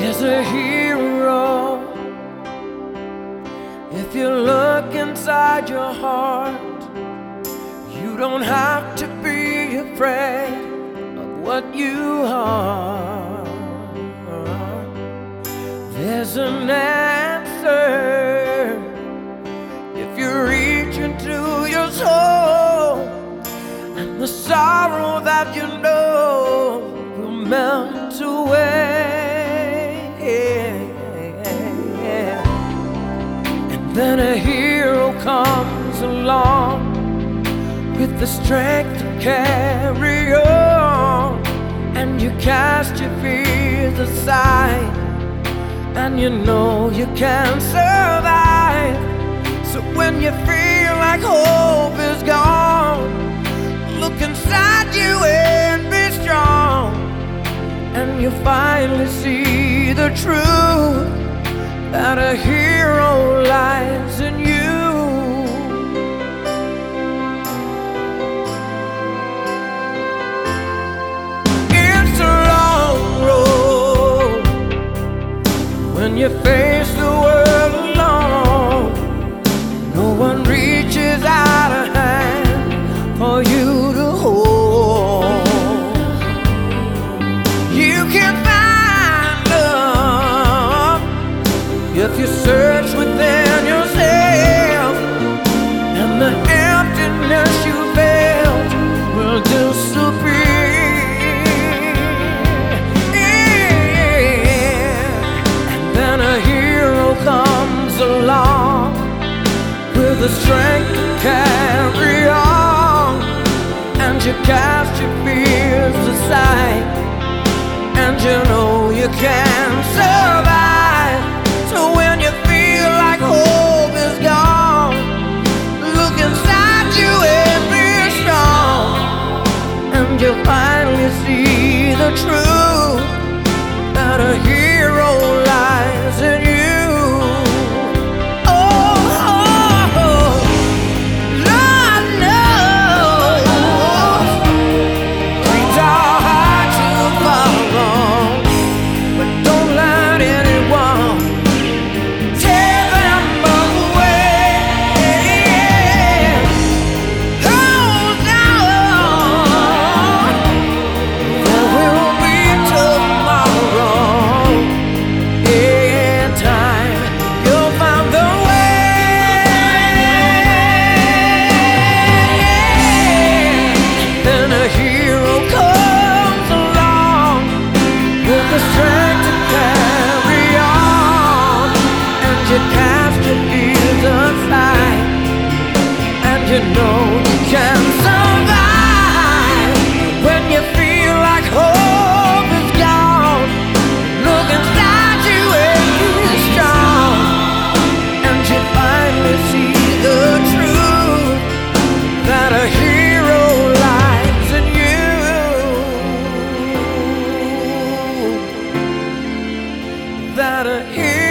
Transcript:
is a hero. If you look inside your heart, you don't have to be afraid of what you are. There's an answer if you reach into your soul, and the sorrow that you know will melt away. And then a hero comes along with the strength to carry on, and you cast your fears aside, and you know you can survive. So when you feel like hope is gone, look inside you and be strong, and you finally see the truth, that a hero lies in you. It's a long road when you face the world alone. No one reaches out a hand for you to hold. You can find love if you search within yourself, and the emptiness you felt will disappear. And then a hero comes along with the strength to carry on, and you cast your fears aside, and you know you can survive. So when you feel like hope is gone, look inside you and be strong, and you finally see the truth, that a hero lies in you. You cast your fears aside, and you know you can survive. When you feel like hope is gone, look inside you and be strong, and you finally see the truth, that a hero lies in you, that a hero